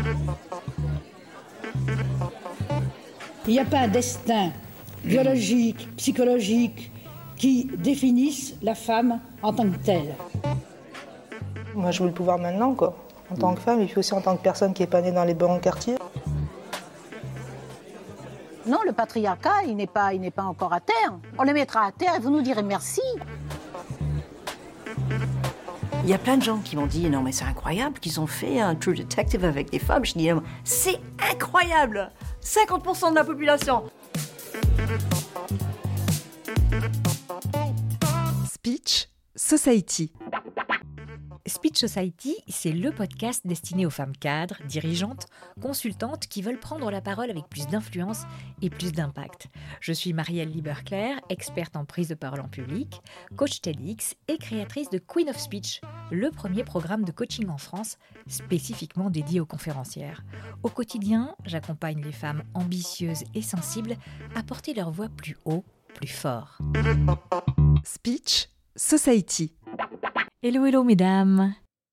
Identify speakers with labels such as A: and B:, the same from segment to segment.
A: Il n'y a pas un destin biologique, psychologique, qui définisse la femme en tant que telle.
B: Moi, je veux le pouvoir maintenant, quoi. En tant que femme, et puis aussi en tant que personne qui n'est pas née dans les bons quartiers.
C: Non, le patriarcat, il n'est pas encore à terre. On le mettra à terre et vous nous direz merci.
D: Il y a plein de gens qui m'ont dit « Non mais c'est incroyable qu'ils ont fait un True Detective avec des femmes ». Je dis « C'est incroyable ! 50% de la population !»
E: Speech Society.
F: Speech Society, c'est le podcast destiné aux femmes cadres, dirigeantes, consultantes qui veulent prendre la parole avec plus d'influence et plus d'impact. Je suis Marielle Lieberclair, experte en prise de parole en public, coach TEDx et créatrice de Queen of Speech, le premier programme de coaching en France spécifiquement dédié aux conférencières. Au quotidien, j'accompagne les femmes ambitieuses et sensibles à porter leur voix plus haut, plus fort.
E: Speech Society.
F: Hello mesdames.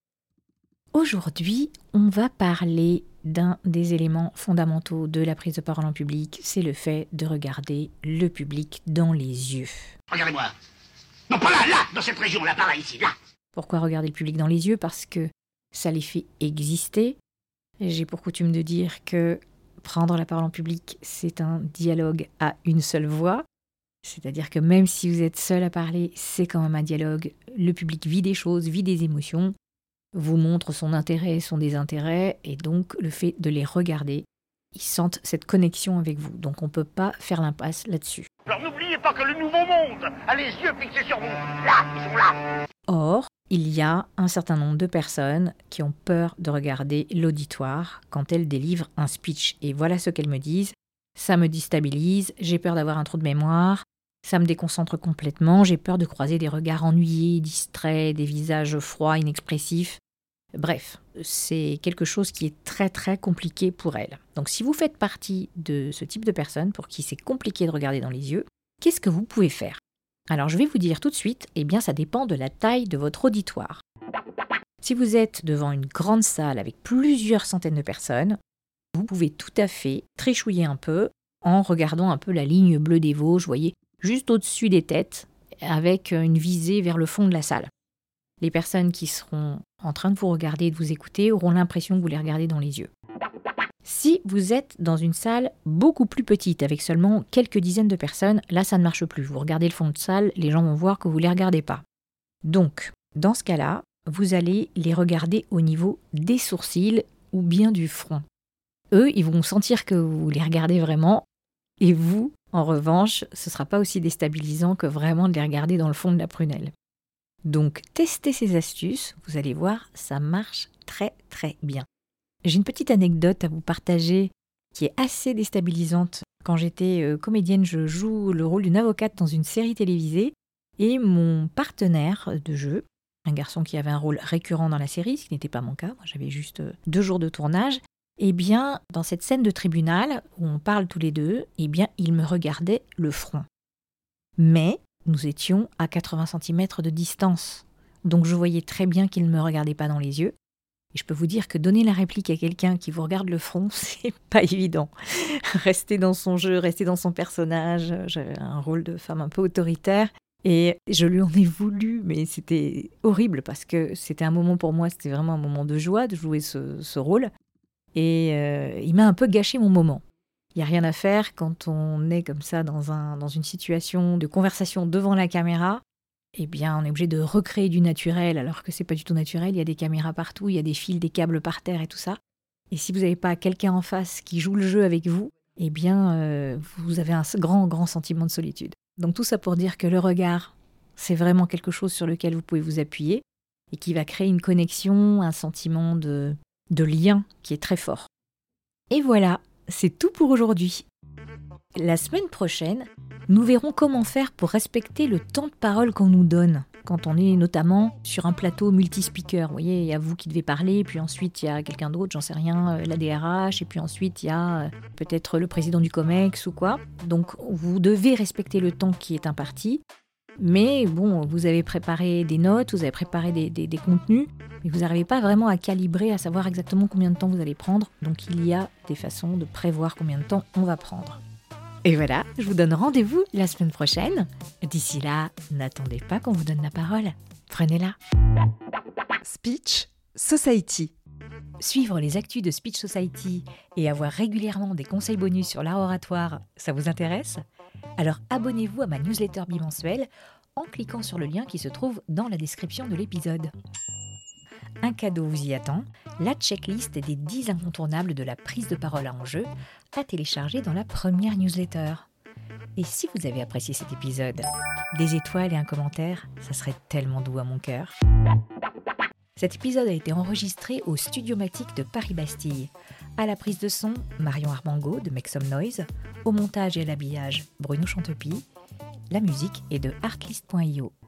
F: Aujourd'hui, on va parler d'un des éléments fondamentaux de la prise de parole en public, c'est le fait de regarder le public dans les yeux.
G: Regardez-moi. Non, pas là, dans cette région, là, par là, ici, là.
F: Pourquoi regarder le public dans les yeux ? Parce que ça les fait exister. J'ai pour coutume de dire que prendre la parole en public, c'est un dialogue à une seule voix. C'est-à-dire que même si vous êtes seul à parler, c'est quand même un dialogue. Le public vit des choses, vit des émotions, vous montre son intérêt, son désintérêt, et donc le fait de les regarder, ils sentent cette connexion avec vous. Donc on ne peut pas faire l'impasse là-dessus.
G: Alors n'oubliez pas que le nouveau monde a les yeux fixés sur vous. Là, ils sont là.
F: Or, il y a un certain nombre de personnes qui ont peur de regarder l'auditoire quand elles délivrent un speech. Et voilà ce qu'elles me disent. Ça me déstabilise, j'ai peur d'avoir un trou de mémoire. Ça me déconcentre complètement, j'ai peur de croiser des regards ennuyés, distraits, des visages froids, inexpressifs. Bref, c'est quelque chose qui est très très compliqué pour elles. Donc si vous faites partie de ce type de personnes pour qui c'est compliqué de regarder dans les yeux, qu'est-ce que vous pouvez faire ? Alors je vais vous dire tout de suite, ça dépend de la taille de votre auditoire. Si vous êtes devant une grande salle avec plusieurs centaines de personnes, vous pouvez tout à fait trichouiller un peu en regardant un peu la ligne bleue des Vosges, vous voyez, juste au-dessus des têtes, avec une visée vers le fond de la salle. Les personnes qui seront en train de vous regarder et de vous écouter auront l'impression que vous les regardez dans les yeux. Si vous êtes dans une salle beaucoup plus petite, avec seulement quelques dizaines de personnes, là ça ne marche plus. Vous regardez le fond de salle, les gens vont voir que vous ne les regardez pas. Donc, dans ce cas-là, vous allez les regarder au niveau des sourcils ou bien du front. Eux, ils vont sentir que vous les regardez vraiment, et vous, en revanche, ce ne sera pas aussi déstabilisant que vraiment de les regarder dans le fond de la prunelle. Donc, testez ces astuces, vous allez voir, ça marche très très bien. J'ai une petite anecdote à vous partager qui est assez déstabilisante. Quand j'étais comédienne, je joue le rôle d'une avocate dans une série télévisée et mon partenaire de jeu, un garçon qui avait un rôle récurrent dans la série, ce qui n'était pas mon cas, moi j'avais juste 2 jours de tournage, dans cette scène de tribunal où on parle tous les deux, il me regardait le front. Mais nous étions à 80 cm de distance, donc je voyais très bien qu'il ne me regardait pas dans les yeux. Et je peux vous dire que donner la réplique à quelqu'un qui vous regarde le front, c'est pas évident. Rester dans son jeu, rester dans son personnage, j'avais un rôle de femme un peu autoritaire, et je lui en ai voulu, mais c'était horrible parce que c'était un moment pour moi, c'était vraiment un moment de joie de jouer ce rôle. Et il m'a un peu gâché mon moment. Il n'y a rien à faire quand on est comme ça dans une situation de conversation devant la caméra. On est obligé de recréer du naturel alors que c'est pas du tout naturel. Il y a des caméras partout, il y a des fils, des câbles par terre et tout ça. Et si vous n'avez pas quelqu'un en face qui joue le jeu avec vous, vous avez un grand sentiment de solitude. Donc tout ça pour dire que le regard, c'est vraiment quelque chose sur lequel vous pouvez vous appuyer et qui va créer une connexion, un sentiment de lien qui est très fort. Et voilà, c'est tout pour aujourd'hui. La semaine prochaine, nous verrons comment faire pour respecter le temps de parole qu'on nous donne quand on est notamment sur un plateau multi-speaker. Vous voyez, il y a vous qui devez parler, puis ensuite il y a quelqu'un d'autre, j'en sais rien, la DRH, et puis ensuite il y a peut-être le président du COMEX ou quoi. Donc vous devez respecter le temps qui est imparti. Mais bon, vous avez préparé des notes, vous avez préparé des contenus, mais vous n'arrivez pas vraiment à calibrer, à savoir exactement combien de temps vous allez prendre. Donc il y a des façons de prévoir combien de temps on va prendre. Et voilà, je vous donne rendez-vous la semaine prochaine. D'ici là, n'attendez pas qu'on vous donne la parole. Prenez-la.
E: Speech Society.
F: Suivre les actus de Speech Society et avoir régulièrement des conseils bonus sur l'art oratoire, ça vous intéresse ? Alors abonnez-vous à ma newsletter bimensuelle en cliquant sur le lien qui se trouve dans la description de l'épisode. Un cadeau vous y attend, la checklist des 10 incontournables de la prise de parole à enjeu à télécharger dans la première newsletter. Et si vous avez apprécié cet épisode, des étoiles et un commentaire, ça serait tellement doux à mon cœur. Cet épisode a été enregistré au Studiomatique de Paris-Bastille. À la prise de son, Marion Armango de Make Some Noise. Au montage et à l'habillage, Bruno Chantepie. La musique est de Artlist.io.